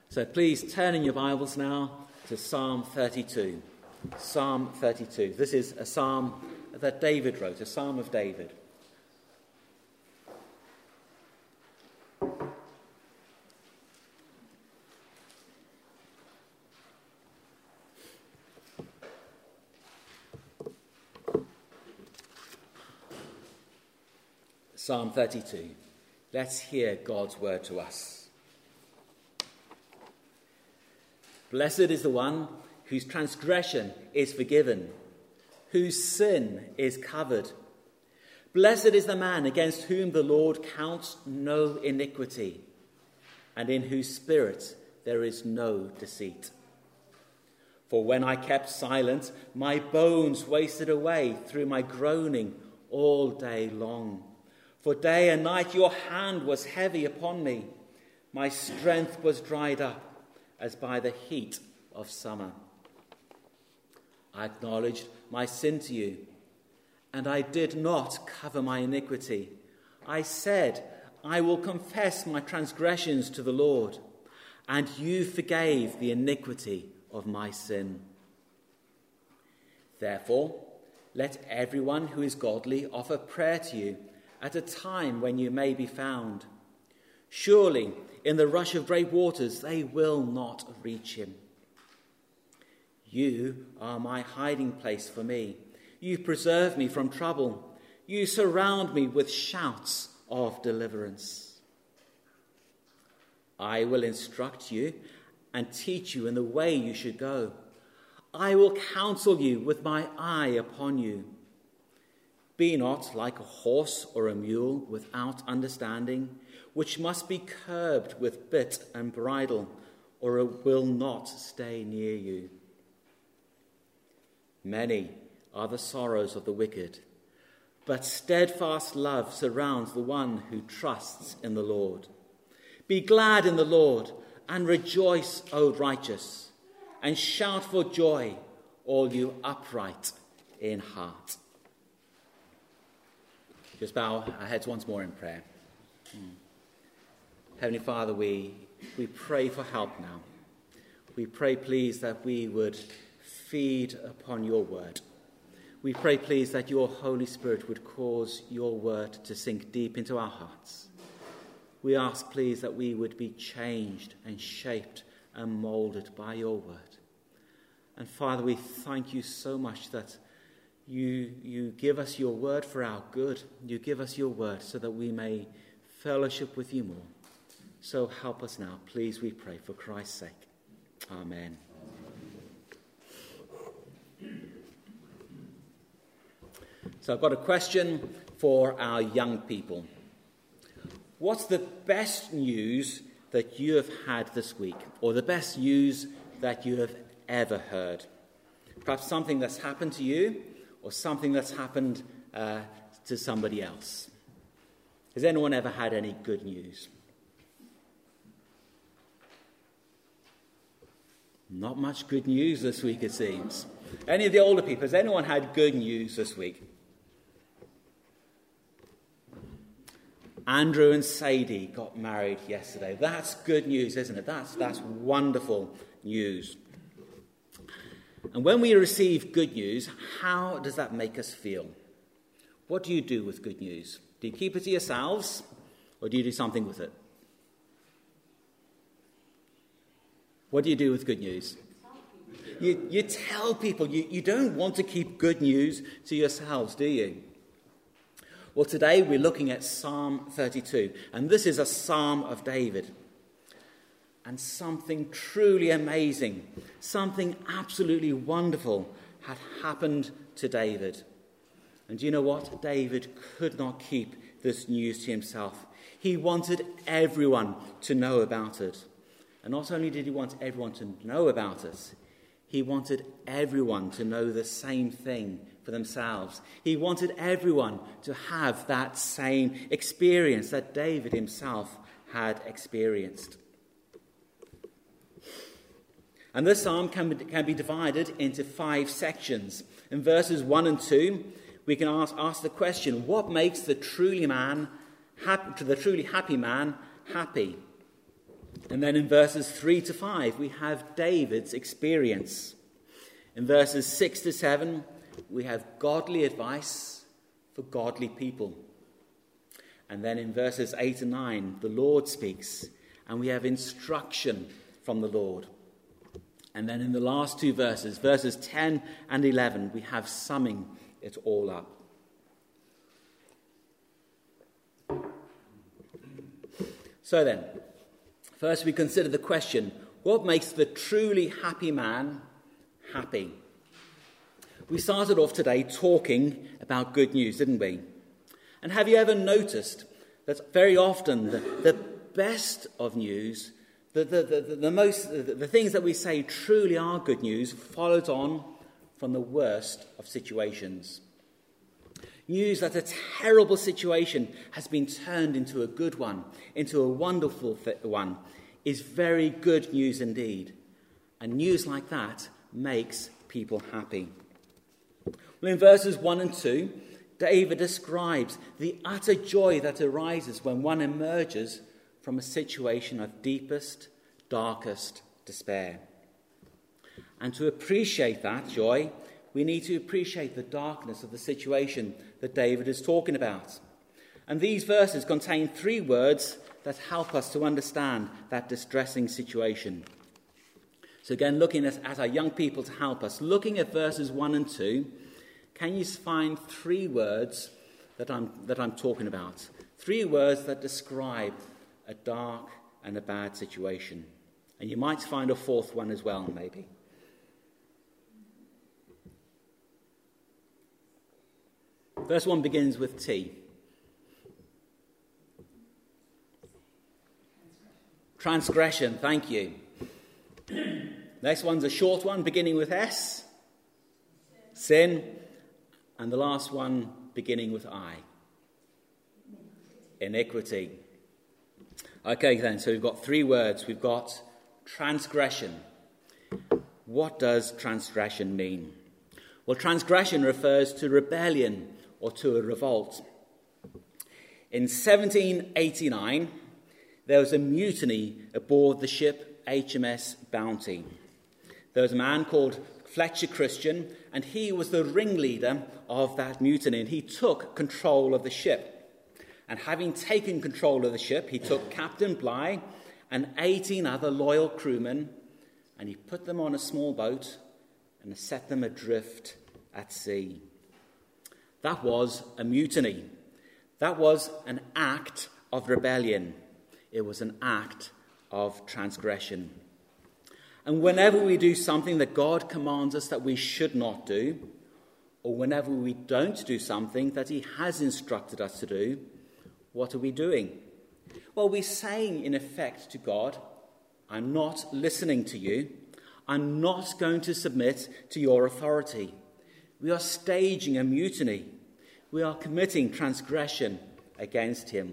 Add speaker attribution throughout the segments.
Speaker 1: So please turn in your Bibles now to Psalm 32. Psalm 32. This is a psalm that David wrote, a psalm of David. Psalm 32. Let's hear God's word to us. Blessed is the one whose transgression is forgiven, whose sin is covered. Blessed is the man against whom the Lord counts no iniquity, and in whose spirit there is no deceit. For when I kept silent, my bones wasted away through my groaning all day long. For day and night your hand was heavy upon me. My strength was dried up as by the heat of summer. I acknowledged my sin to you, and I did not cover my iniquity. I said, I will confess my transgressions to the Lord, and you forgave the iniquity of my sin. Therefore, let everyone who is godly offer prayer to you at a time when you may be found. Surely, in the rush of great waters, they will not reach him. You are my hiding place for me. You preserve me from trouble. You surround me with shouts of deliverance. I will instruct you and teach you in the way you should go. I will counsel you with my eye upon you. Be not like a horse or a mule without understanding, which must be curbed with bit and bridle, or it will not stay near you. Many are the sorrows of the wicked, but steadfast love surrounds the one who trusts in the Lord. Be glad in the Lord and rejoice, O righteous, and shout for joy, all you upright in heart. Just bow our heads once more in prayer. Heavenly Father, we pray for help now. We pray, please, that we would feed upon your word. We pray, please, that your Holy Spirit would cause your word to sink deep into our hearts. We ask, please, that we would be changed and shaped and molded by your word. And Father, we thank you so much that you give us your word for our good. You give us your word so that we may fellowship with you more. So help us now, please, we pray, for Christ's sake. Amen. So I've got a question for our young people. What's the best news that you have had this week, or the best news that you have ever heard? Perhaps something that's happened to you, or something that's happened to somebody else. Has anyone ever had any good news? Not much good news this week, it seems. Any of the older people, has anyone had good news this week? Andrew and Sadie got married yesterday. That's good news, isn't it? That's wonderful news. And when we receive good news, how does that make us feel? What do you do with good news? Do you keep it to yourselves, or do you do something with it? What do you do with good news? You tell people. You don't want to keep good news to yourselves, do you? Well, today we're looking at Psalm 32, and this is a psalm of David. And something truly amazing, something absolutely wonderful had happened to David. And do you know what? David could not keep this news to himself. He wanted everyone to know about it. And not only did he want everyone to know about it, he wanted everyone to know the same thing for themselves. He wanted everyone to have that same experience that David himself had experienced. And this psalm can be divided into 5 sections. In verses 1 and 2, we can ask the question, what makes the truly happy man happy? And then in verses 3 to 5, we have David's experience. In verses 6 to 7, we have godly advice for godly people. And then in verses 8 and 9, the Lord speaks, and we have instruction from the Lord. And then in the last two verses, verses 10 and 11, we have summing it all up. So then, first we consider the question, what makes the truly happy man happy? We started off today talking about good news, didn't we? And have you ever noticed that very often the best of news, the things that we say truly are good news, follows on from the worst of situations? News that a terrible situation has been turned into a good one, into a wonderful one, is very good news indeed. And news like that makes people happy. Well, in verses 1 and 2, David describes the utter joy that arises when one emerges from a situation of deepest, darkest despair. And to appreciate that joy, we need to appreciate the darkness of the situation that David is talking about. And these verses contain 3 words that help us to understand that distressing situation. So again, looking at our young people to help us, looking at verses 1 and 2, can you find 3 words that I'm talking about? 3 words that describe a dark and a bad situation. And you might find a 4th one as well, maybe. First one begins with T. Transgression, thank you. Next one's a short one beginning with S. Sin. And the last one beginning with I. Iniquity. Okay then, so we've got 3 words. We've got transgression. What does transgression mean? Well, transgression refers to rebellion or to a revolt. In 1789, there was a mutiny aboard the ship HMS Bounty. There was a man called Fletcher Christian, and he was the ringleader of that mutiny, and he took control of the ship. And having taken control of the ship, he took Captain Bligh and 18 other loyal crewmen, and he put them on a small boat and set them adrift at sea. That was a mutiny. That was an act of rebellion. It was an act of transgression. And whenever we do something that God commands us that we should not do, or whenever we don't do something that he has instructed us to do, what are we doing? Well, we're saying in effect to God, I'm not listening to you. I'm not going to submit to your authority. We are staging a mutiny. We are committing transgression against him.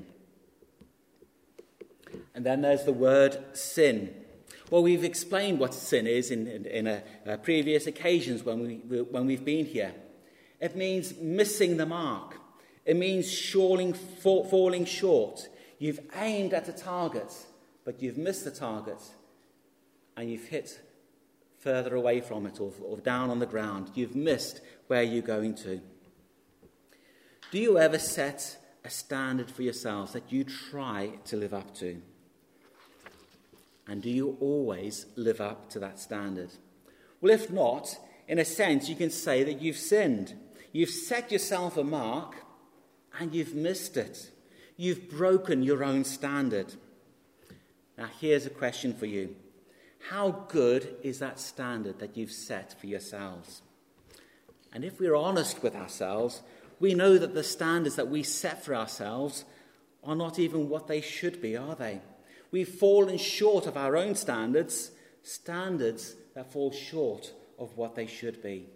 Speaker 1: And then there's the word sin. Well, we've explained what sin is in previous occasions when we've been here. It means missing the mark. It means falling short. You've aimed at the target, but you've missed the target, and you've hit further away from it or down on the ground. You've missed where you're going to. Do you ever set a standard for yourselves that you try to live up to? And do you always live up to that standard? Well, if not, in a sense, you can say that you've sinned. You've set yourself a mark, and you've missed it. You've broken your own standard. Now, here's a question for you. How good is that standard that you've set for yourselves? And if we're honest with ourselves, we know that the standards that we set for ourselves are not even what they should be, are they? We've fallen short of our own standards that fall short of what they should be.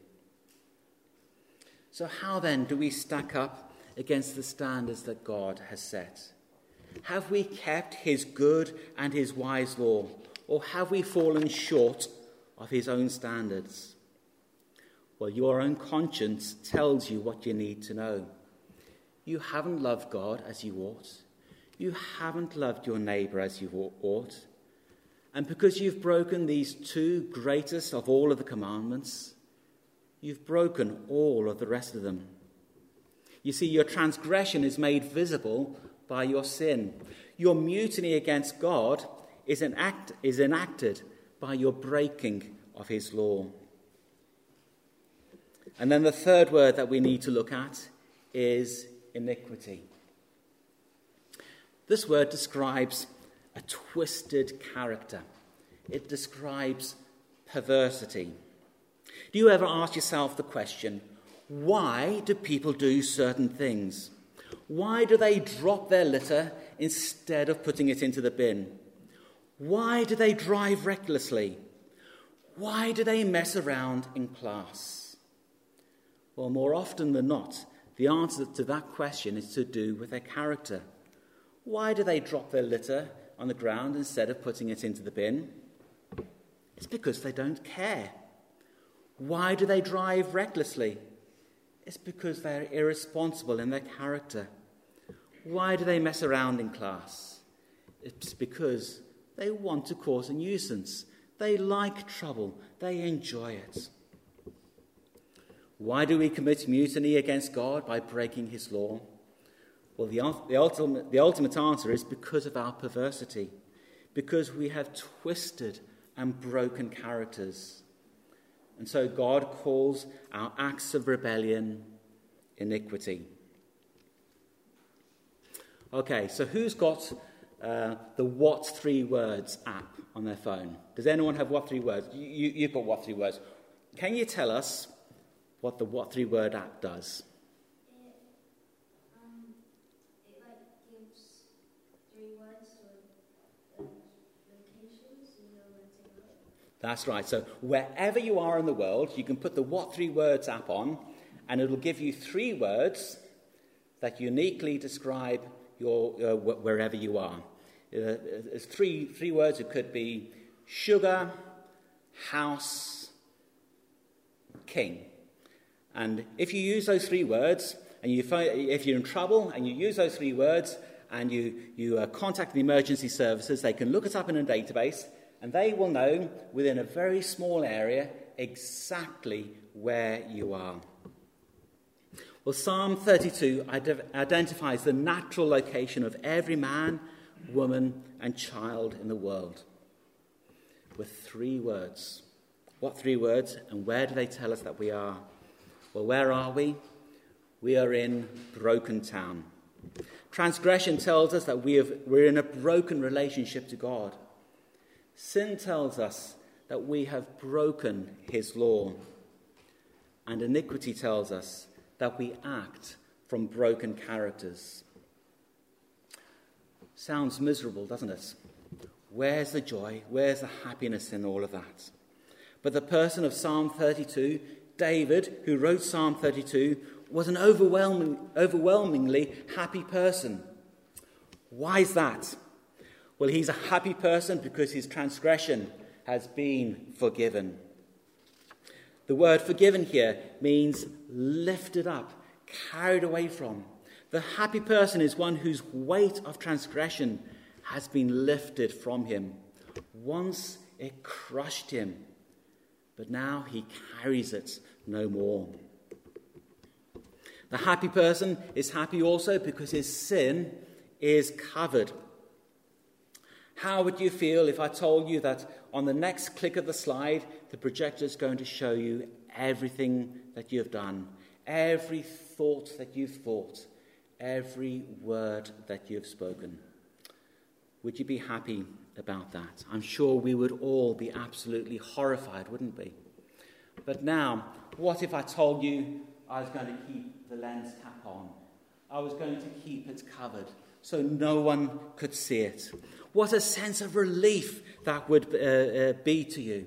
Speaker 1: So how then do we stack up against the standards that God has set? Have we kept his good and his wise law, or have we fallen short of his own standards? Well, your own conscience tells you what you need to know. You haven't loved God as you ought. You haven't loved your neighbour as you ought. And because you've broken these two greatest of all of the commandments, you've broken all of the rest of them. You see, your transgression is made visible by your sin. Your mutiny against God is enacted by your breaking of his law. And then the third word that we need to look at is iniquity. This word describes a twisted character. It describes perversity. Do you ever ask yourself the question, why do people do certain things? Why do they drop their litter instead of putting it into the bin? Why do they drive recklessly? Why do they mess around in class? Well, more often than not, the answer to that question is to do with their character. Why do they drop their litter on the ground instead of putting it into the bin? It's because they don't care. Why do they drive recklessly? It's because they're irresponsible in their character. Why do they mess around in class? It's because they want to cause a nuisance. They like trouble. They enjoy it. Why do we commit mutiny against God by breaking his law? Well, the ultimate answer is because of our perversity, because we have twisted and broken characters. And so God calls our acts of rebellion iniquity. Okay, so who's got the What 3 Words app on their phone? Does anyone have What 3 Words? You've got What 3 Words. Can you tell us what the What 3 Word app does? That's right. So wherever you are in the world, you can put the What 3 Words app on, and it'll give you 3 words that uniquely describe your wherever you are. There's three words. It could be sugar, house, king. And if you use those 3 words, and if you're in trouble and you use those 3 words, and you contact the emergency services, they can look it up in a database, and they will know within a very small area exactly where you are. Well, Psalm 32 identifies the natural location of every man, woman, and child in the world with 3 words. What 3 words, and where do they tell us that we are? Well, where are we? We are in Broken Town. Transgression tells us that we're in a broken relationship to God. Sin tells us that we have broken his law. And iniquity tells us that we act from broken characters. Sounds miserable, doesn't it? Where's the joy? Where's the happiness in all of that? But the person of Psalm 32, David, who wrote Psalm 32, was an overwhelmingly happy person. Why is that? Well, he's a happy person because his transgression has been forgiven. The word forgiven here means lifted up, carried away from. The happy person is one whose weight of transgression has been lifted from him. Once it crushed him, but now he carries it no more. The happy person is happy also because his sin is covered. How would you feel if I told you that on the next click of the slide, the projector is going to show you everything that you've done, every thought that you've thought, every word that you've spoken? Would you be happy about that? I'm sure we would all be absolutely horrified, wouldn't we? But now, what if I told you I was going to keep the lens cap on? I was going to keep it covered so no one could see it. What a sense of relief that would be to you.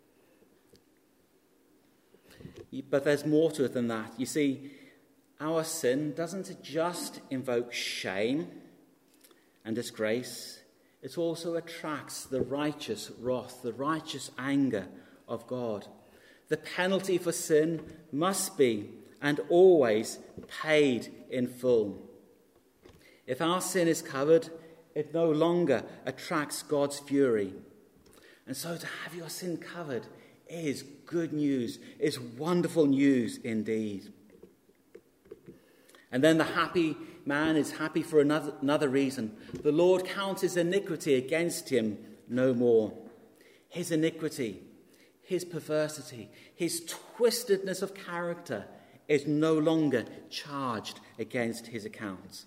Speaker 1: But there's more to it than that. You see, our sin doesn't just invoke shame and disgrace. It also attracts the righteous wrath, the righteous anger of God. The penalty for sin must be and always paid in full. If our sin is covered, it no longer attracts God's fury. And so to have your sin covered is good news, is wonderful news indeed. And then the happy man is happy for another reason. The Lord counts his iniquity against him no more. His iniquity, his perversity, his twistedness of character is no longer charged against his account.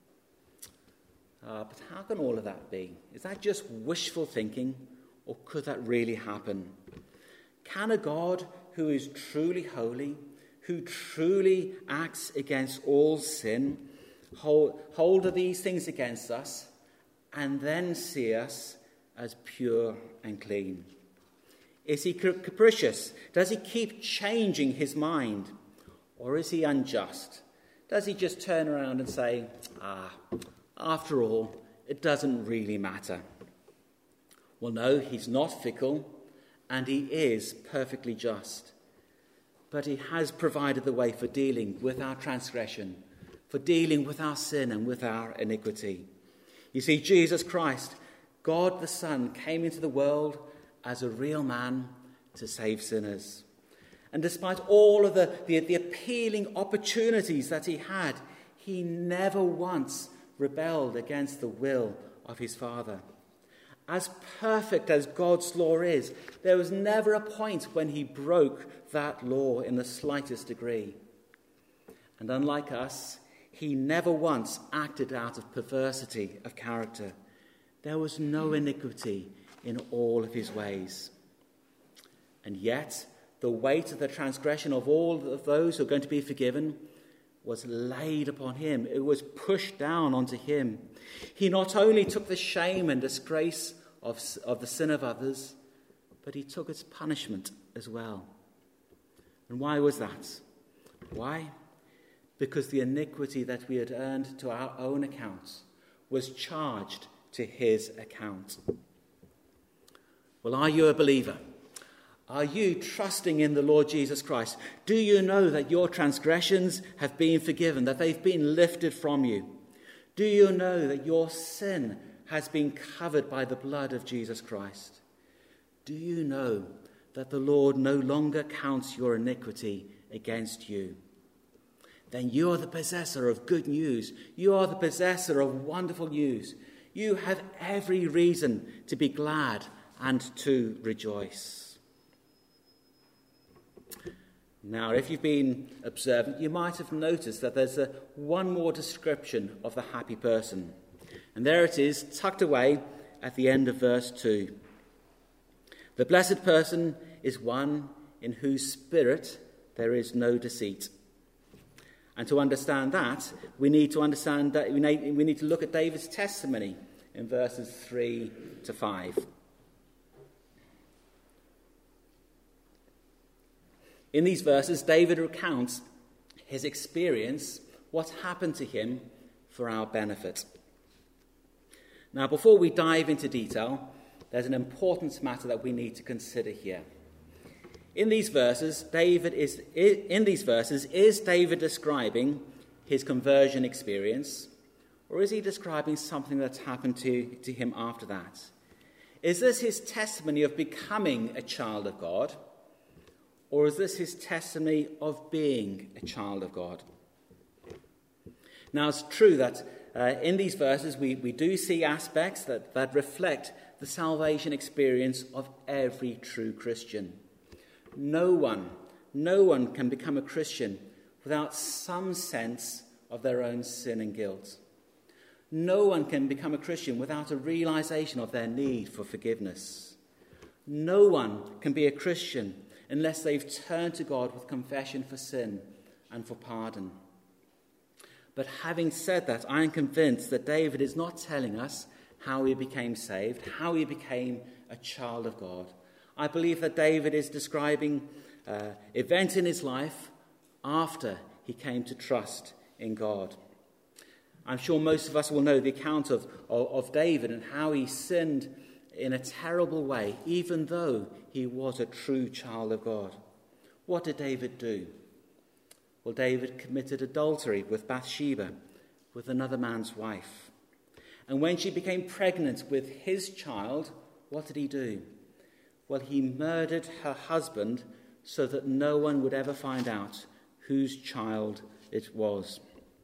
Speaker 1: But how can all of that be? Is that just wishful thinking, or could that really happen? Can a God who is truly holy, who truly acts against all sin, hold these things against us and then see us as pure and clean? Is he capricious? Does he keep changing his mind? Or is he unjust? Does he just turn around and say, after all, it doesn't really matter? Well, no, he's not fickle, and he is perfectly just. But he has provided the way for dealing with our transgression, for dealing with our sin and with our iniquity. You see, Jesus Christ, God the Son, came into the world as a real man to save sinners. And despite all of the appealing opportunities that he had, he never once rebelled against the will of his Father. As perfect as God's law is, there was never a point when he broke that law in the slightest degree. And unlike us, he never once acted out of perversity of character. There was no iniquity in all of his ways. And yet, the weight of the transgression of all of those who are going to be forgiven was laid upon him. It was pushed down onto him. He not only took the shame and disgrace of the sin of others, but he took its punishment as well. And why was that? Why? Because the iniquity that we had earned to our own account was charged to his account. Well, are you a believer? Are you trusting in the Lord Jesus Christ? Do you know that your transgressions have been forgiven, that they've been lifted from you? Do you know that your sin has been covered by the blood of Jesus Christ? Do you know that the Lord no longer counts your iniquity against you? Then you are the possessor of good news. You are the possessor of wonderful news. You have every reason to be glad and to rejoice. Now, if you've been observant, you might have noticed that there's one more description of the happy person. And there it is, tucked away at the end of verse 2. The blessed person is one in whose spirit there is no deceit. And to understand that, we need to look at David's testimony in verses 3 to 5. In these verses, David recounts his experience, what happened to him for our benefit. Now, before we dive into detail, there's an important matter that we need to consider here. In these verses, is David describing his conversion experience, or is he describing something that's happened to him after that? Is this his testimony of becoming a child of God, or is this his testimony of being a child of God? Now, it's true that in these verses we do see aspects that reflect the salvation experience of every true Christian. No one can become a Christian without some sense of their own sin and guilt. No one can become a Christian without a realization of their need for forgiveness. No one can be a Christian unless they've turned to God with confession for sin and for pardon. But having said that, I am convinced that David is not telling us how he became saved, how he became a child of God. I believe that David is describing events in his life after he came to trust in God. I'm sure most of us will know the account of David and how he sinned in a terrible way, even though he was a true child of God. What did David do? Well, David committed adultery with Bathsheba, with another man's wife. And when she became pregnant with his child, what did he do? Well, he murdered her husband so that no one would ever find out whose child it was.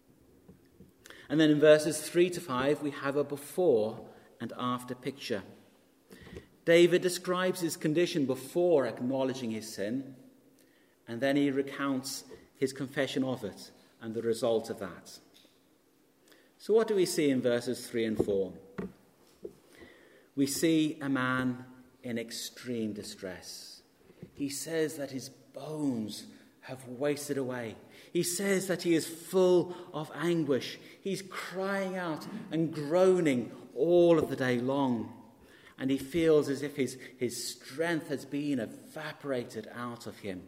Speaker 1: And then in verses 3 to 5, we have a before and after picture. David describes his condition before acknowledging his sin, and then he recounts his confession of it and the result of that. So what do we see in verses 3 and 4? We see a man in extreme distress. He says that his bones have wasted away. He says that he is full of anguish. He's crying out and groaning all of the day long. And he feels as if his strength has been evaporated out of him.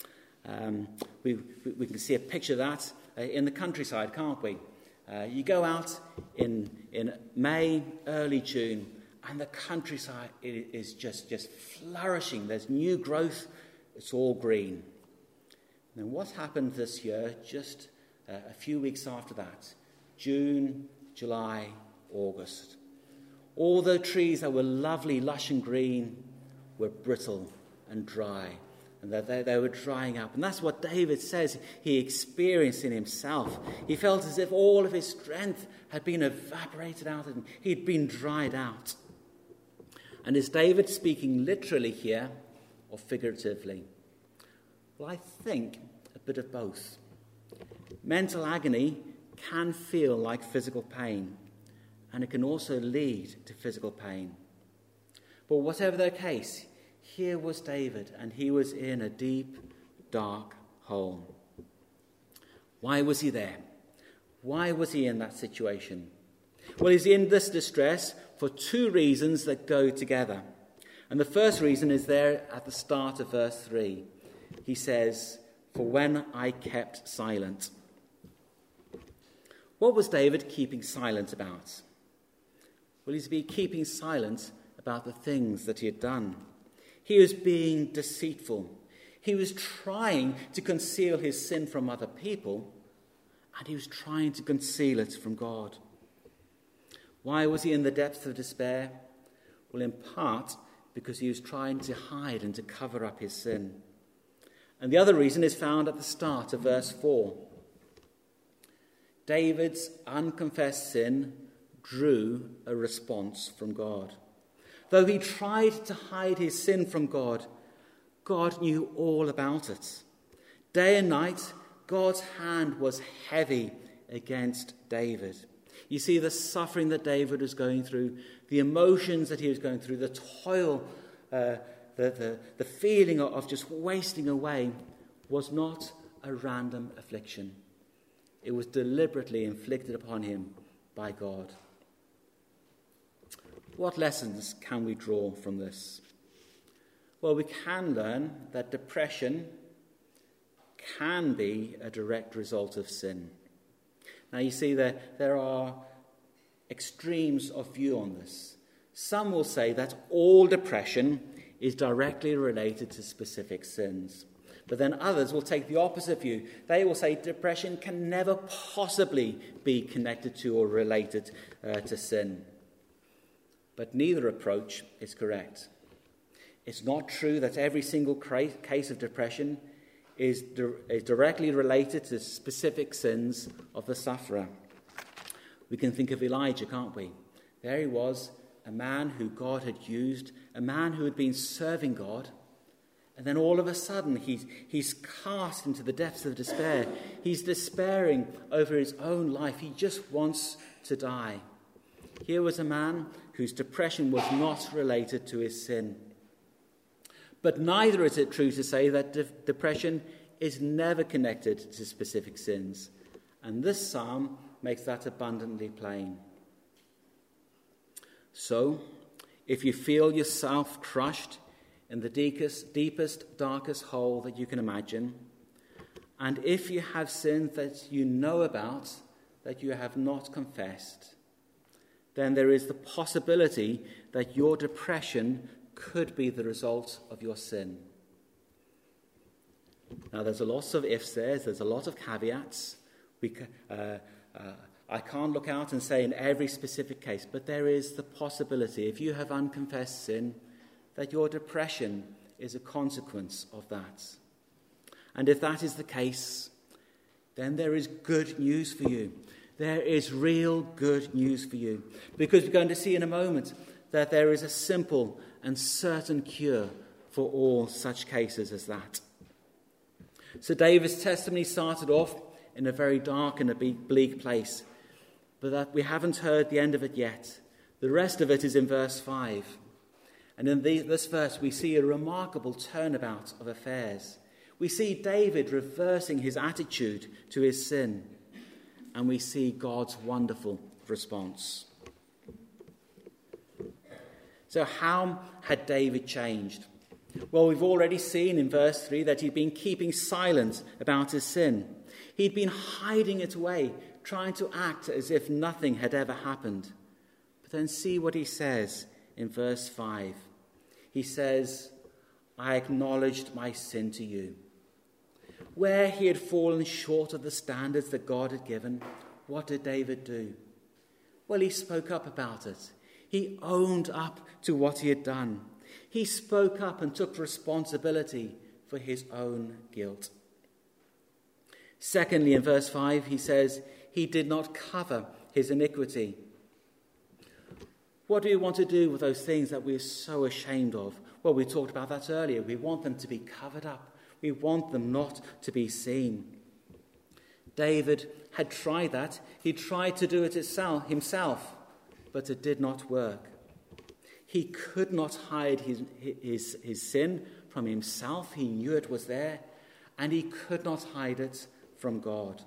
Speaker 1: We can see a picture of that in the countryside, can't we? You go out in May, early June, and the countryside is just flourishing. There's new growth. It's all green. And what happened this year, just a few weeks after that? June, July, August. All the trees that were lovely, lush and green were brittle and dry. And they were drying up. And that's what David says he experienced in himself. He felt as if all of his strength had been evaporated out of him. He'd been dried out. And is David speaking literally here or figuratively? Well, I think a bit of both. Mental agony can feel like physical pain, and it can also lead to physical pain. But whatever the case, here was David, and he was in a deep, dark hole. Why was he there? Why was he in that situation? Well, he's in this distress for two reasons that go together. And the first reason is there at the start of verse 3. He says, "For when I kept silent." What was David keeping silent about? Well, he's been keeping silent about the things that he had done. He was being deceitful. He was trying to conceal his sin from other people, and he was trying to conceal it from God. Why was he in the depths of despair? Well, in part because he was trying to hide and to cover up his sin. And the other reason is found at the start of verse 4. David's unconfessed sin drew a response from God. Though he tried to hide his sin from God, God knew all about it. Day and night, God's hand was heavy against David. You see, the suffering that David was going through, the emotions that he was going through, the toil, the feeling of just wasting away was not a random affliction. It was deliberately inflicted upon him by God. What lessons can we draw from this? Well, we can learn that depression can be a direct result of sin. Now, you see, there are extremes of view on this. Some will say that all depression is directly related to specific sins. But then others will take the opposite view. They will say depression can never possibly be connected to or related to sin. But neither approach is correct. It's not true that every single case of depression is directly related to specific sins of the sufferer. We can think of Elijah, can't we? There he was, a man who God had used, a man who had been serving God, and then all of a sudden he's cast into the depths of despair. He's despairing over his own life. He just wants to die. Here was a man whose depression was not related to his sin. But neither is it true to say that depression is never connected to specific sins. And this psalm makes that abundantly plain. So, if you feel yourself crushed in the deepest, darkest hole that you can imagine, and if you have sins that you know about that you have not confessed, then there is the possibility that your depression could be the result of your sin. Now, there's a lot of ifs there. There's a lot of caveats. I can't look out and say in every specific case, but there is the possibility. If you have unconfessed sin, that your depression is a consequence of that. And if that is the case, then there is good news for you. There is real good news for you. Because we're going to see in a moment that there is a simple and certain cure for all such cases as that. So David's testimony started off in a very dark and a bleak place, but that we haven't heard the end of it yet. The rest of it is in verse 5. And in this verse we see a remarkable turnabout of affairs. We see David reversing his attitude to his sin, and we see God's wonderful response. So how had David changed? Well, we've already seen in verse 3 that he'd been keeping silent about his sin. He'd been hiding it away, trying to act as if nothing had ever happened. But then see what he says in verse 5. He says, I acknowledged my sin to you. Where he had fallen short of the standards that God had given, what did David do? Well, he spoke up about it. He owned up to what he had done. He spoke up and took responsibility for his own guilt. Secondly, in verse 5, he says, he did not cover his iniquity. What do we want to do with those things that we're so ashamed of? Well, we talked about that earlier. We want them to be covered up. We want them not to be seen. David had tried that. He tried to do it himself, but it did not work. He could not hide his sin from himself. He knew it was there, and he could not hide it from God.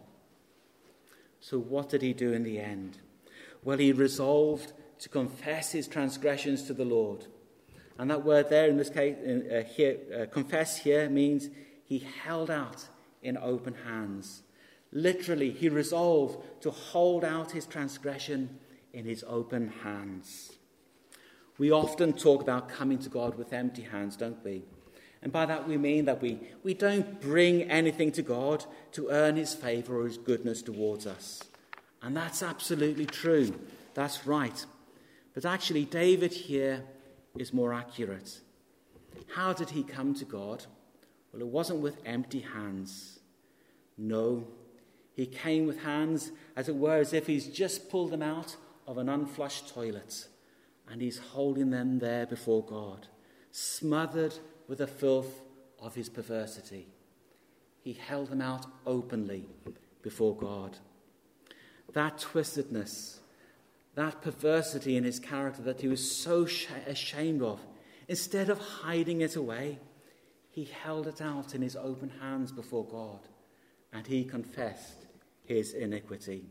Speaker 1: So what did he do in the end? Well, he resolved to confess his transgressions to the Lord. And that word there in this case, confess here, means he held out in open hands. Literally, he resolved to hold out his transgression in his open hands. We often talk about coming to God with empty hands, don't we? And by that we mean that we don't bring anything to God to earn his favour or his goodness towards us. And that's absolutely true. That's right. But actually, David here is more accurate. How did he come to God? Well, it wasn't with empty hands. No, he came with hands, as it were, as if he's just pulled them out of an unflushed toilet, and he's holding them there before God, smothered with the filth of his perversity. He held them out openly before God. That twistedness, that perversity in his character that he was so ashamed of, instead of hiding it away, he held it out in his open hands before God, and he confessed his iniquity.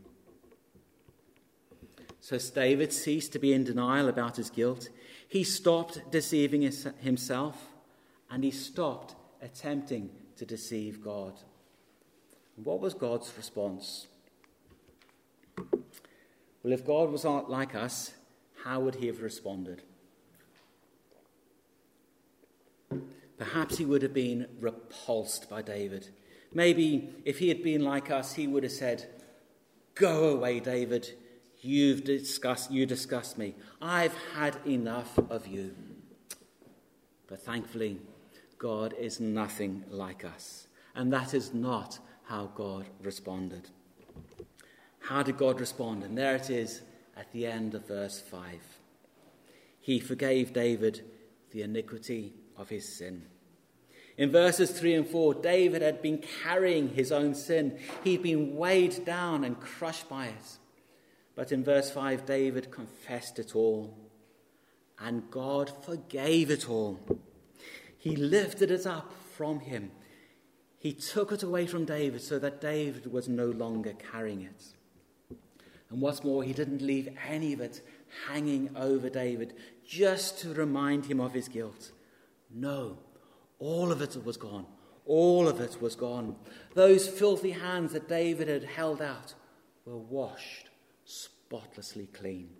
Speaker 1: So David ceased to be in denial about his guilt. He stopped deceiving himself, and he stopped attempting to deceive God. And what was God's response? Well, if God was not like us, how would he have responded? Perhaps he would have been repulsed by David. Maybe if he had been like us, he would have said, "Go away, David. You disgust me. I've had enough of you." But thankfully, God is nothing like us. And that is not how God responded. How did God respond? And there it is at the end of verse 5. He forgave David the iniquity of his sin. In verses 3 and 4, David had been carrying his own sin. He'd been weighed down and crushed by it. But in verse 5, David confessed it all. And God forgave it all. He lifted it up from him. He took it away from David so that David was no longer carrying it. And what's more, he didn't leave any of it hanging over David just to remind him of his guilt. No, all of it was gone. All of it was gone. Those filthy hands that David had held out were washed spotlessly clean.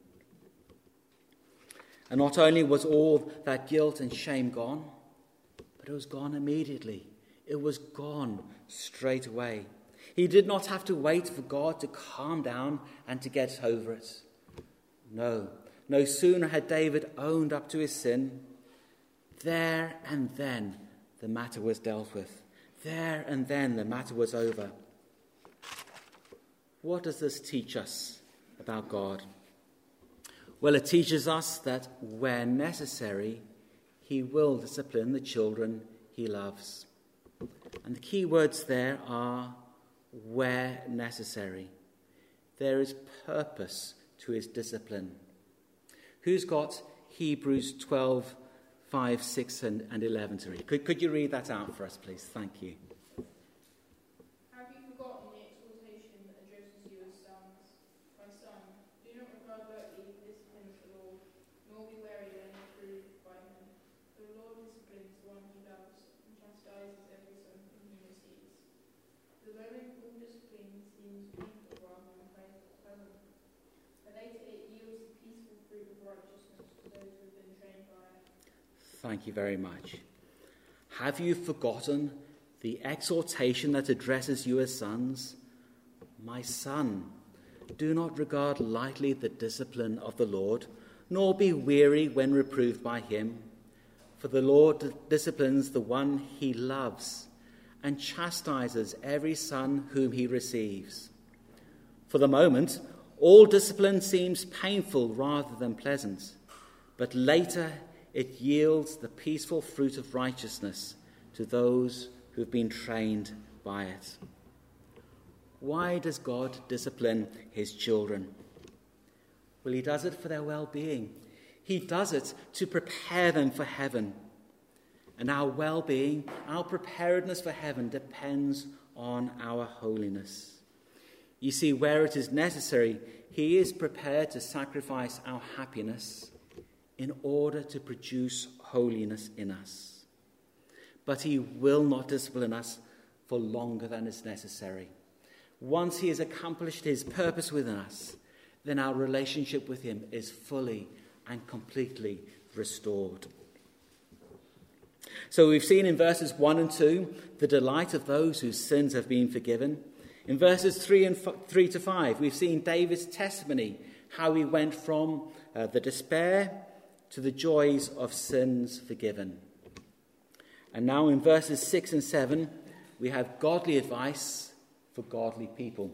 Speaker 1: And not only was all that guilt and shame gone, but it was gone immediately. It was gone straight away. He did not have to wait for God to calm down and to get over it. No sooner had David owned up to his sin there and then the matter was dealt with. There and then the matter was over. What does this teach us about God? Well, it teaches us that where necessary, he will discipline the children he loves. And the key words there are where necessary. There is purpose to his discipline. Who's got Hebrews 12, 5, 6 and 11 to read? Could you read that out for us, please? Thank you.
Speaker 2: Have you forgotten the exhortation that addresses you as sons? My son, do not regard lightly the discipline of the Lord, nor be weary when reproved by him. For the Lord disciplines the one he loves, and chastises every son whom he receives. The moment all discipline seems painful rather than pleasant, but later it yields the peaceful fruit of righteousness to those who have been trained by it.
Speaker 1: Thank you very much. Have you forgotten the exhortation that addresses you as sons? My son, do not regard lightly the discipline of the Lord, nor be weary when reproved by him. For the Lord disciplines the one he loves, and chastises every son whom he receives. For the moment, all discipline seems painful rather than pleasant, but later it yields the peaceful fruit of righteousness to those who have been trained by it. Why does God discipline his children? Well, he does it for their well-being. He does it to prepare them for heaven. And our well-being, our preparedness for heaven depends on our holiness. You see, where it is necessary, he is prepared to sacrifice our happiness in order to produce holiness in us. But he will not discipline us for longer than is necessary. Once he has accomplished his purpose within us, then our relationship with him is fully and completely restored. So we've seen in verses 1 and 2 the delight of those whose sins have been forgiven. In verses 3 to 5, we've seen David's testimony, how he went from the despair to the joys of sins forgiven. And now in verses 6 and 7, we have godly advice for godly people.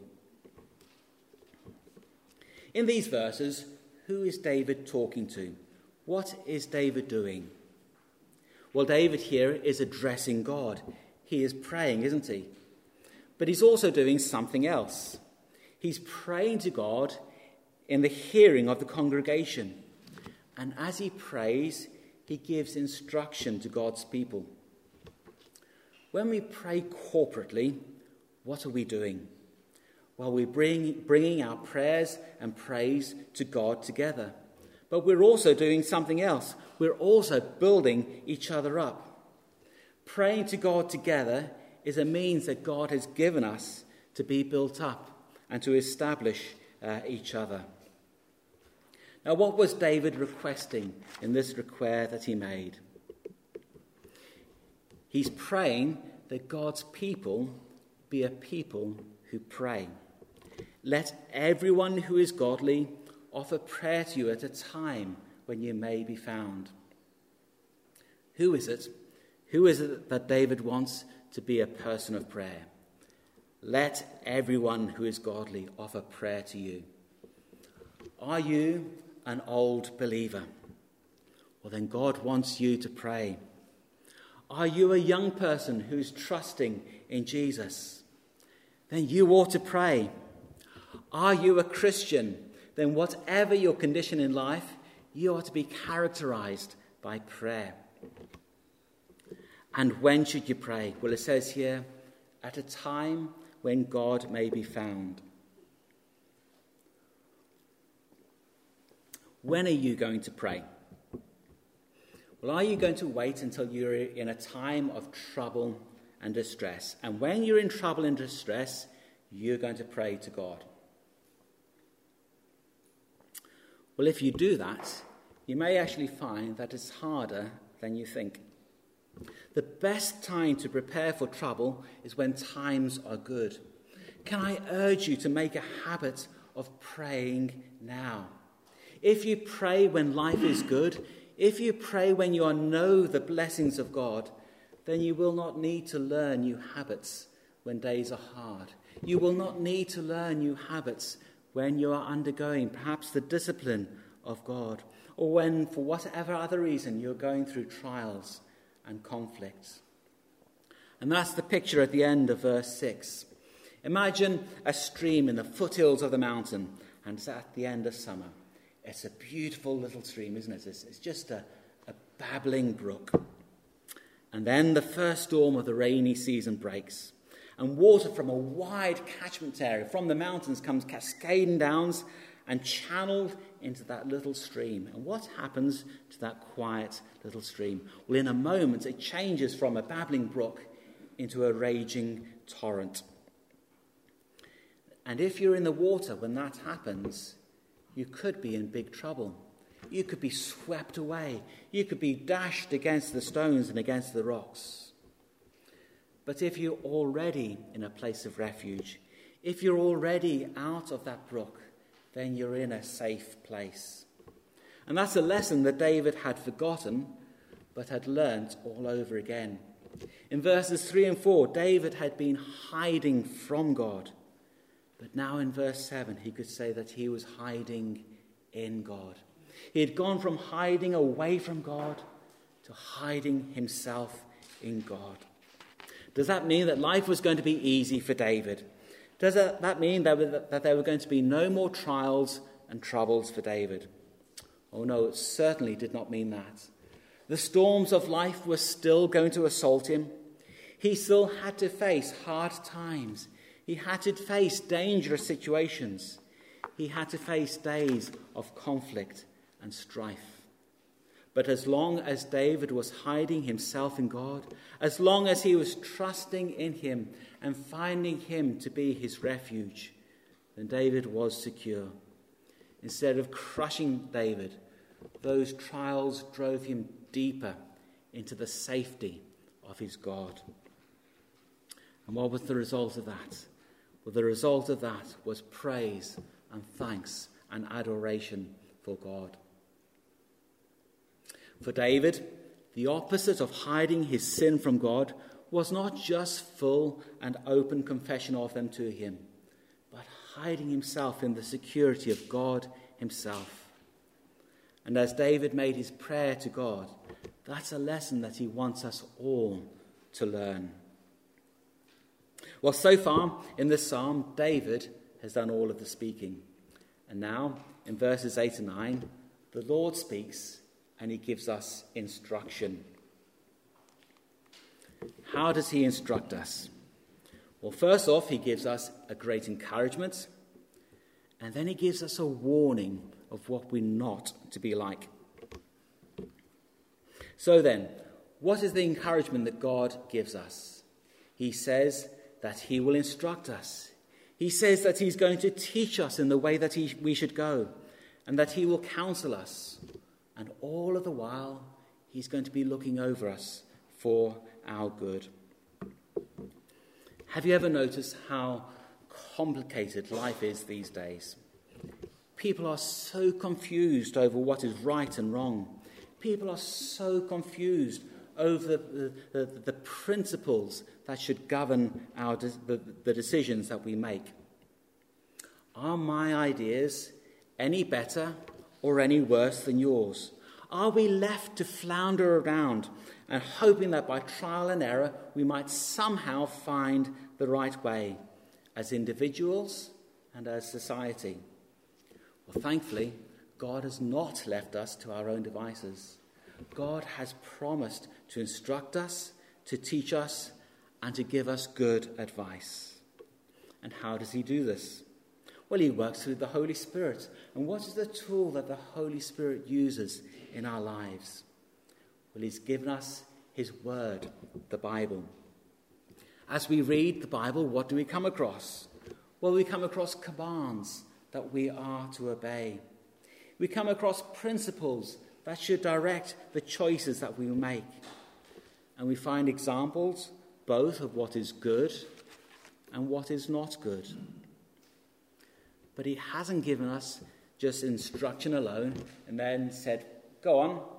Speaker 1: In these verses, who is David talking to? What is David doing? Well, David here is addressing God. He is praying, isn't he? But he's also doing something else. He's praying to God in the hearing of the congregation. And as he prays, he gives instruction to God's people. When we pray corporately, what are we doing? Well, we're bringing our prayers and praise to God together. But we're also doing something else. We're also building each other up. Praying to God together is a means that God has given us to be built up and to establish each other. Now, what was David requesting in this request that he made? He's praying that God's people be a people who pray. Let everyone who is godly offer prayer to you at a time when you may be found. Who is it? Who is it that David wants to be a person of prayer? Let everyone who is godly offer prayer to you. Are you an old believer? Well, then God wants you to pray. Are you a young person who's trusting in Jesus? Then you ought to pray. Are you a Christian? Then whatever your condition in life, you ought to be characterized by prayer. And when should you pray? Well, it says here, at a time when God may be found. When are you going to pray? Well, are you going to wait until you're in a time of trouble and distress? And when you're in trouble and distress, you're going to pray to God. Well, if you do that, you may actually find that it's harder than you think. The best time to prepare for trouble is when times are good. Can I urge you to make a habit of praying now? If you pray when life is good, if you pray when you know the blessings of God, then you will not need to learn new habits when days are hard. You will not need to learn new habits when you are undergoing perhaps the discipline of God, or when, for whatever other reason, you're going through trials and conflicts. And that's the picture at the end of verse 6. Imagine a stream in the foothills of the mountain, and it's at the end of summer. It's a beautiful little stream, isn't it? It's just a babbling brook. And then the first storm of the rainy season breaks, and water from a wide catchment area from the mountains comes cascading down and channeled into that little stream. And what happens to that quiet little stream? Well, in a moment, it changes from a babbling brook into a raging torrent. And if you're in the water when that happens, you could be in big trouble. You could be swept away. You could be dashed against the stones and against the rocks. But if you're already in a place of refuge, if you're already out of that brook, then you're in a safe place. And that's a lesson that David had forgotten, but had learnt all over again. In verses 3 and 4, David had been hiding from God. But now in verse 7, he could say that he was hiding in God. He had gone from hiding away from God to hiding himself in God. Does that mean that life was going to be easy for David? Does that mean that there were going to be no more trials and troubles for David? Oh no, it certainly did not mean that. The storms of life were still going to assault him. He still had to face hard times. He had to face dangerous situations. He had to face days of conflict and strife. But as long as David was hiding himself in God, as long as he was trusting in him and finding him to be his refuge, then David was secure. Instead of crushing David, those trials drove him deeper into the safety of his God. And what was the result of that? Well, the result of that was praise and thanks and adoration for God. For David, the opposite of hiding his sin from God was not just full and open confession of them to him, but hiding himself in the security of God himself. And as David made his prayer to God, that's a lesson that he wants us all to learn. Well, so far in this psalm, David has done all of the speaking. And now, in verses 8 and 9, the Lord speaks and he gives us instruction. How does he instruct us? Well, first off, he gives us a great encouragement, and then he gives us a warning of what we're not to be like. So then, what is the encouragement that God gives us? He says that he will instruct us. He says that he's going to teach us in the way that we should go, and that he will counsel us. And all of the while, he's going to be looking over us for our good. Have you ever noticed how complicated life is these days? People are so confused over what is right and wrong. People are so confused over the principles that should govern the decisions that we make. Are my ideas any better or any worse than yours? Are we left to flounder around and hoping that by trial and error we might somehow find the right way as individuals and as society? Well, thankfully, God has not left us to our own devices. God has promised to instruct us, to teach us, and to give us good advice. And how does he do this? Well, he works through the Holy Spirit. And what is the tool that the Holy Spirit uses in our lives? Well, he's given us his word, the Bible. As we read the Bible, what do we come across? Well, we come across commands that we are to obey. We come across principles that should direct the choices that we make. And we find examples both of what is good and what is not good. But he hasn't given us just instruction alone and then said, go on,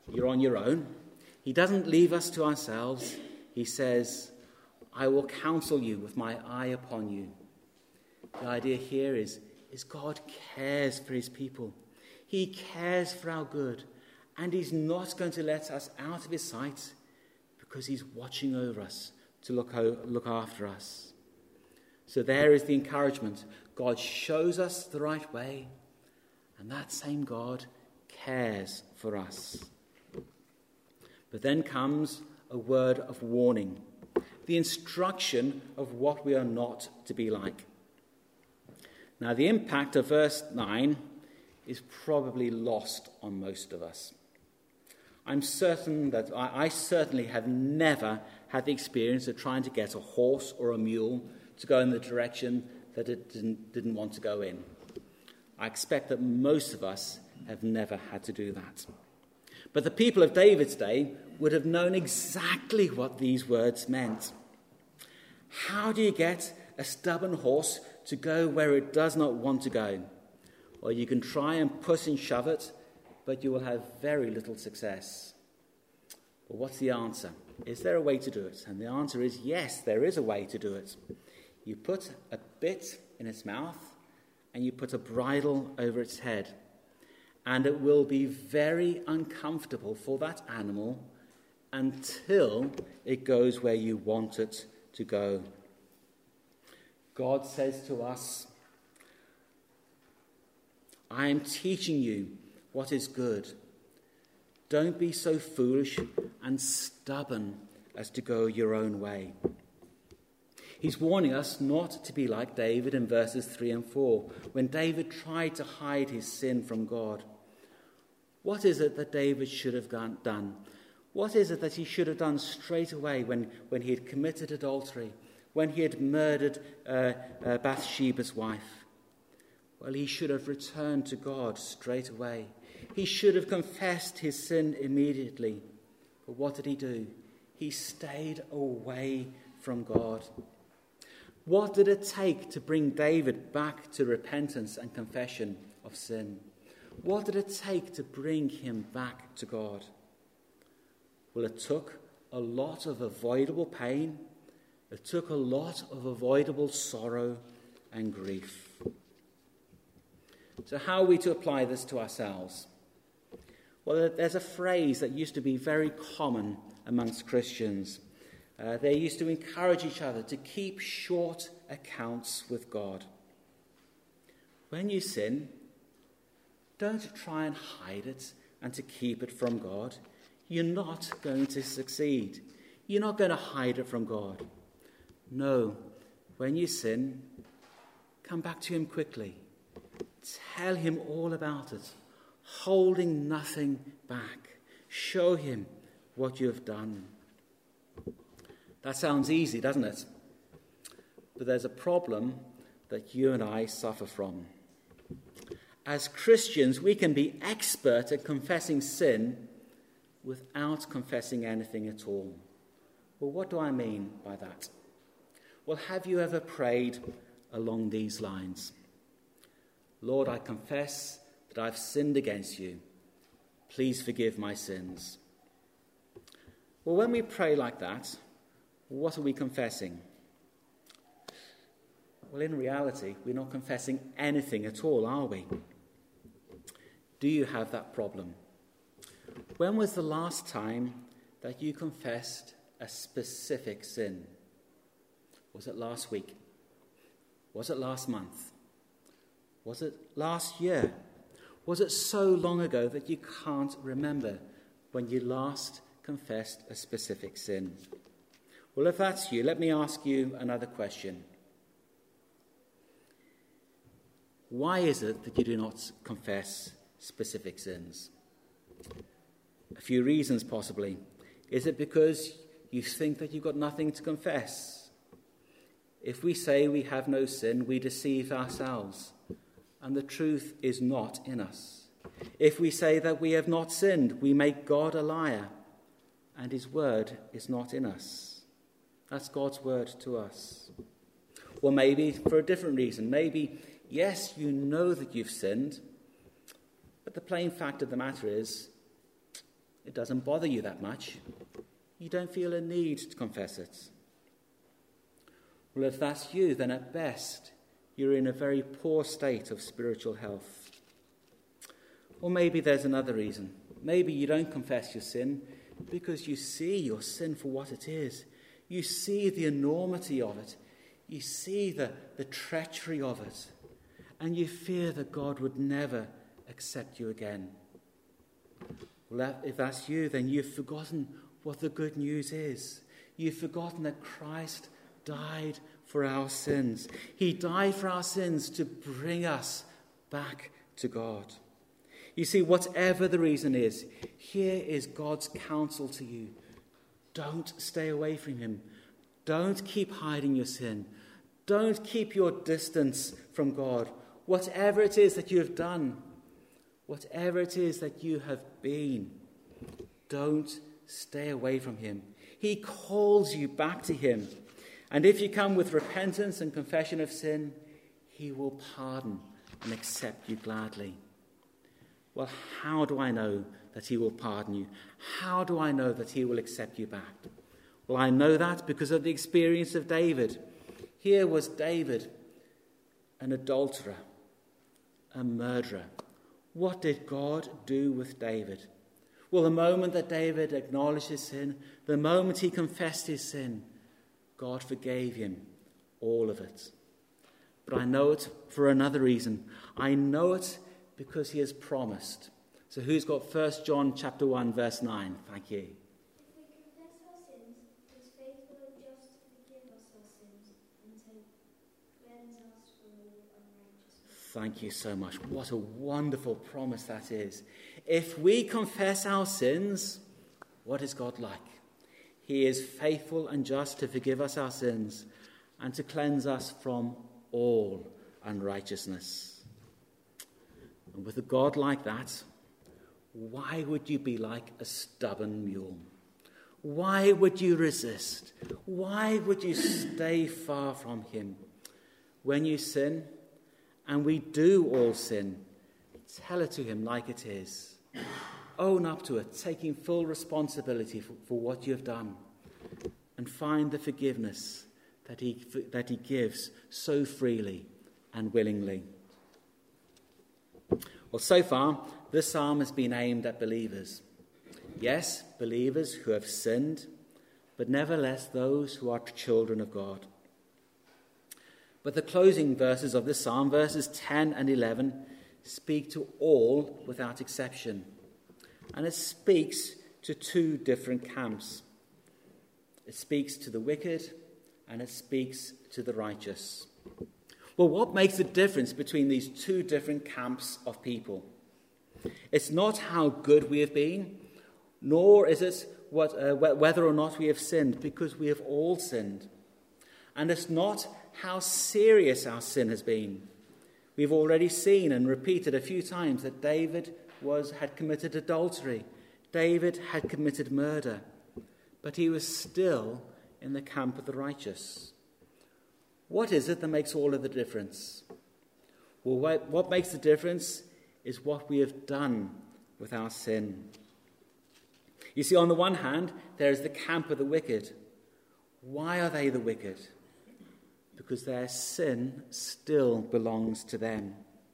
Speaker 1: you're on your own. He doesn't leave us to ourselves. He says, I will counsel you with my eye upon you. The idea here is God cares for his people. He cares for our good. And he's not going to let us out of his sight because he's watching over us to look after us. So there is the encouragement. God shows us the right way, and that same God cares for us. But then comes a word of warning, the instruction of what we are not to be like. Now, the impact of verse 9 is probably lost on most of us. I'm certain that I certainly have never had the experience of trying to get a horse or a mule to go in the direction that it didn't want to go in. I expect that most of us have never had to do that. But the people of David's day would have known exactly what these words meant. How do you get a stubborn horse to go where it does not want to go? Well, you can try and push and shove it, but you will have very little success. Well, what's the answer? Is there a way to do it? And the answer is yes, there is a way to do it. You put a bit in its mouth and you put a bridle over its head. And it will be very uncomfortable for that animal until it goes where you want it to go. God says to us, I am teaching you what is good. Don't be so foolish and stubborn as to go your own way. He's warning us not to be like David in verses 3 and 4, when David tried to hide his sin from God. What is it that David should have done? What is it that he should have done straight away when he had committed adultery, when he had murdered Bathsheba's wife? Well, he should have returned to God straight away. He should have confessed his sin immediately. But what did he do? He stayed away from God. What did it take to bring David back to repentance and confession of sin? What did it take to bring him back to God? Well, it took a lot of avoidable pain. It took a lot of avoidable sorrow and grief. So how are we to apply this to ourselves? Well, there's a phrase that used to be very common amongst Christians. They used to encourage each other to keep short accounts with God. When you sin, don't try and hide it and to keep it from God. You're not going to succeed. You're not going to hide it from God. No, when you sin, come back to him quickly. Tell him all about it, holding nothing back. Show him what you have done. That sounds easy, doesn't it? But there's a problem that you and I suffer from. As Christians, we can be expert at confessing sin without confessing anything at all. Well, what do I mean by that? Well, have you ever prayed along these lines? Lord, I confess that I've sinned against you. Please forgive my sins. Well, when we pray like that, what are we confessing? Well, in reality, we're not confessing anything at all, are we? Do you have that problem? When was the last time that you confessed a specific sin? Was it last week? Was it last month? Was it last year? Was it so long ago that you can't remember when you last confessed a specific sin? Well, if that's you, let me ask you another question. Why is it that you do not confess specific sins? A few reasons, possibly. Is it because you think that you've got nothing to confess? If we say we have no sin, we deceive ourselves, and the truth is not in us. If we say that we have not sinned, we make God a liar, and his word is not in us. That's God's word to us. Or maybe for a different reason. Maybe, yes, you know that you've sinned, but the plain fact of the matter is, It doesn't bother you that much. You don't feel a need to confess it. Well, if that's you, then at best, you're in a very poor state of spiritual health. Or maybe there's another reason. Maybe you don't confess your sin because you see your sin for what it is. You see the enormity of it. You see the treachery of it. And you fear that God would never accept you again. Well, if that's you, then you've forgotten what the good news is. You've forgotten that Christ died for our sins. He died for our sins to bring us back to God. You see, whatever the reason is, here is God's counsel to you. Don't stay away from him. Don't keep hiding your sin. Don't keep your distance from God. Whatever it is that you have done, whatever it is that you have been, don't stay away from him. He calls you back to him. And if you come with repentance and confession of sin, he will pardon and accept you gladly. Well, how do I know that he will pardon you? How do I know that he will accept you back? Well, I know that because of the experience of David. Here was David, an adulterer, a murderer. What did God do with David? Well, the moment that David acknowledged his sin, the moment he confessed his sin, God forgave him all of it. But I know it for another reason. I know it because he has promised. So who's got 1 John chapter 1, verse 9? Thank you.
Speaker 3: If we confess our sins, he is faithful and just to forgive us our sins and to cleanse us from all unrighteousness.
Speaker 1: Thank you so much. What a wonderful promise that is. If we confess our sins, what is God like? He is faithful and just to forgive us our sins and to cleanse us from all unrighteousness. And with a God like that, why would you be like a stubborn mule? Why would you resist? Why would you stay far from him? When you sin, and we do all sin, tell it to him like it is. Own up to it, taking full responsibility for what you have done, and find the forgiveness that he gives so freely and willingly. Well, so far, this psalm has been aimed at believers. Yes, believers who have sinned, but nevertheless those who are children of God. But the closing verses of this psalm, verses 10 and 11, speak to all without exception. And it speaks to two different camps. It speaks to the wicked and it speaks to the righteous. Well, what makes the difference between these two different camps of people? It's not how good we have been, nor is it whether or not we have sinned, because we have all sinned. And it's not how serious our sin has been. We've already seen and repeated a few times that David had committed adultery. David had committed murder. But he was still in the camp of the righteous. What is it that makes all of the difference? Well, what makes the difference is what we have done with our sin. You see, on the one hand, there is the camp of the wicked. Why are they the wicked? Because their sin still belongs to them.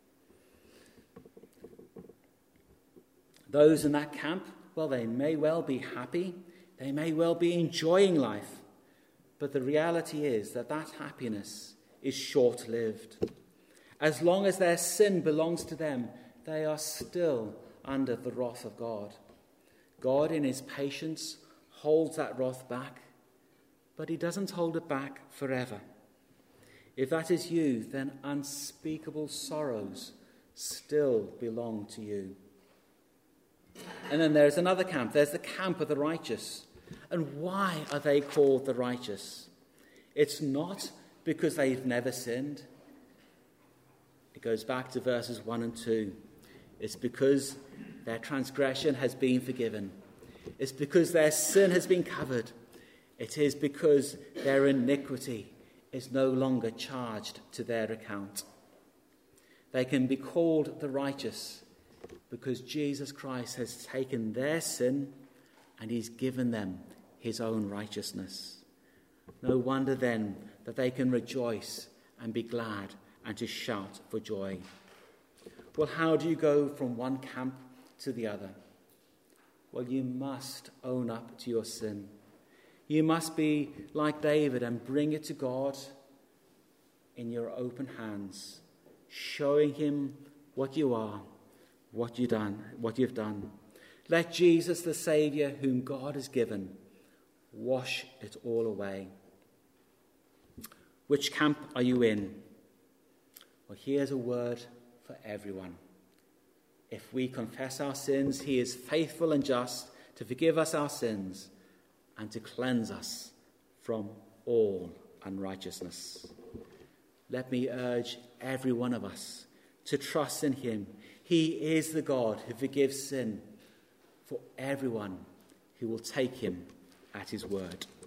Speaker 1: Those in that camp, well, they may well be happy. They may well be enjoying life. But the reality is that happiness is short-lived. As long as their sin belongs to them, they are still under the wrath of God. God, in his patience, holds that wrath back, but he doesn't hold it back forever. If that is you, then unspeakable sorrows still belong to you. And then there's another camp. There's the camp of the righteous. And why are they called the righteous? It's not because they've never sinned. It goes back to verses 1 and 2. It's because their transgression has been forgiven. It's because their sin has been covered. It is because their iniquity is no longer charged to their account. They can be called the righteous because Jesus Christ has taken their sin and he's given them his own righteousness. No wonder then that they can rejoice and be glad and to shout for joy. Well, how do you go from one camp to the other? Well, you must own up to your sin. You must be like David and bring it to God in your open hands, showing him what you are, what you've done. Let Jesus, the Saviour whom God has given, wash it all away. Which camp are you in? Well, here's a word for everyone. If we confess our sins, he is faithful and just to forgive us our sins and to cleanse us from all unrighteousness. Let me urge every one of us to trust in him. He is the God who forgives sin for everyone who will take him at his word.